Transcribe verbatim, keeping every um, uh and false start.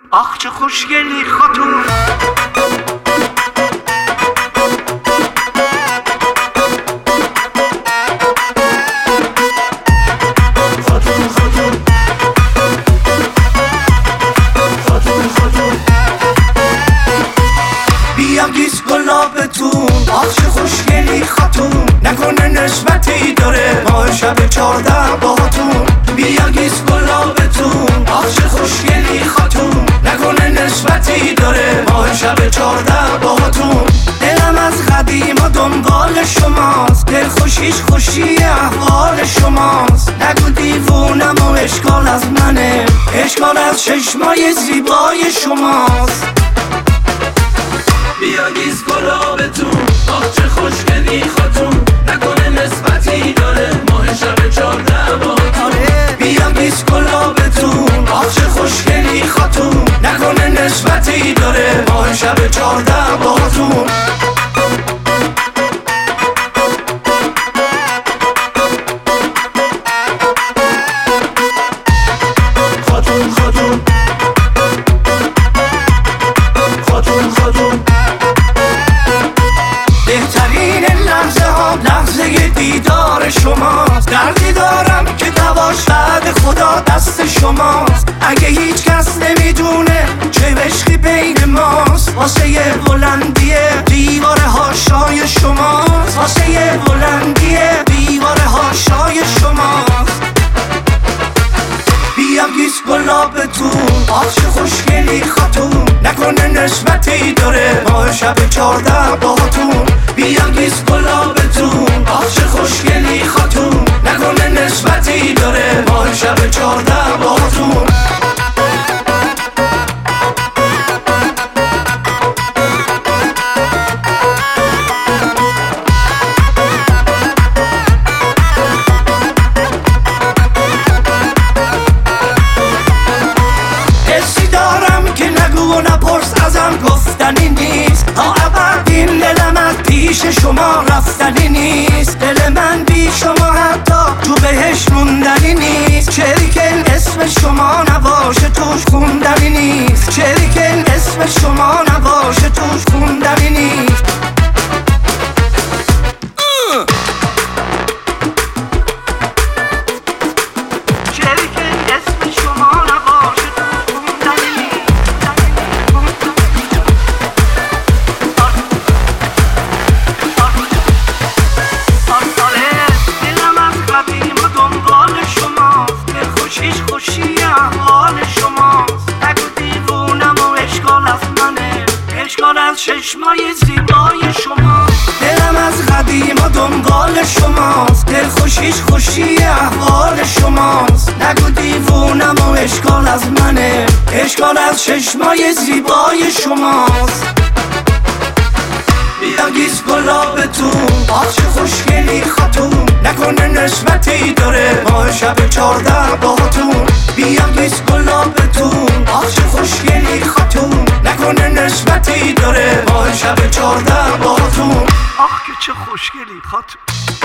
آخ چه خوشگلی خاتون. بیاگیز گلابتون، آخ چه خوشگلی خاتون. نکنه نسبتی داره ماه شب چارده باهاتون. بیاگیز گلابتون، آخ چه خوشگلی خاتون. نکنه نسبتی داره ماه شب چارده باهاتون. دلم از قدیما دنبال شماست، دل خوشیش خوشی احوال شماست. نگو دیوونم و اشکال از منه، اشکال از چشمای زیبای شماست. بیاگیز گلابتون، آخ چه خوشگلی خاتون. نکنه نسبتی داره ماه شب چارده باهاتون. بیاگیز گلابتون، آخ چه خوشگلی خاتون. نکنه نسبتی داره ماه شب چارده باهاتون. خاتون خاتون خاتون خاتون. بهترین لحظه ها لحظه دیدار شماست. دردی دارم که دواش بعد خدا دست شماست. اگه هیچ کس نمیدونه چه عشقی بین ماست، واسه بلندی دیوار هاشای شماست. واسه بلندی دیوار هاشای شماست. بیاگیز گلابتون، آخ چه خوشگلی خاتون. نکنه نسبتی داره ماه شب چارده باهاتون. بیاگیز گلابتون، آخ چه خوشگلی خاتون. نکنه نسبتی داره ماه شب چارده باهاتون. نپرس ازم گفتنی نیست، تا ابد این دلم از پیش شما رفتنی نیست. دل من بی شما حتی تو بهش موندنی نیست. شریکن اسم شما نباشه توش خوندنی نیست. شریکن اسم شما نباشه توش خوندنی نیست. خوشی احوال شماست. نگو دیوونم و اشکال از منه، اشکال از چشمای زیبای شماست. دلم از قدیما دنبال شماست، دل خوشیش خوشی احوال شماست. نگو دیوونم و اشکال از منه، اشکال از چشمای زیبای شماست. بیاگیز گلابتون، آخ چه خوشگلی خاتون. نکنه نسبتی داره ماه شب چارده باهاتون. بیاگیز گلابتون، آخ چه خوشگلی خاتون. نکنه نسبتی داره ماه شب چارده باهاتون. آخ که چه خوشگلی خاتون.